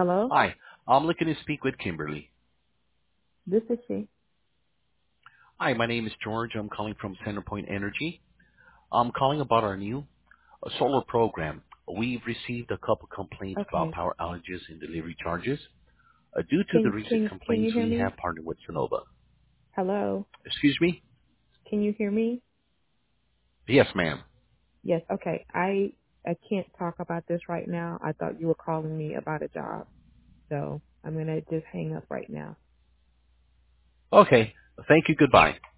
Hello? Hi, I'm looking to speak with Kimberly. This is she. Hi, my name is George. I'm calling from Centerpoint Energy. I'm calling about our new solar program. We've received a couple complaints about Okay. power outages and delivery charges. Due to the Can recent can can complaints, you hear we me? have partnered with Sonova. Hello? Excuse me? Can you hear me? Yes, ma'am. Yes, okay. I can't talk about this right now. I thought you were calling me about a job. So I'm gonna just hang up right now. Okay. Thank you. Goodbye.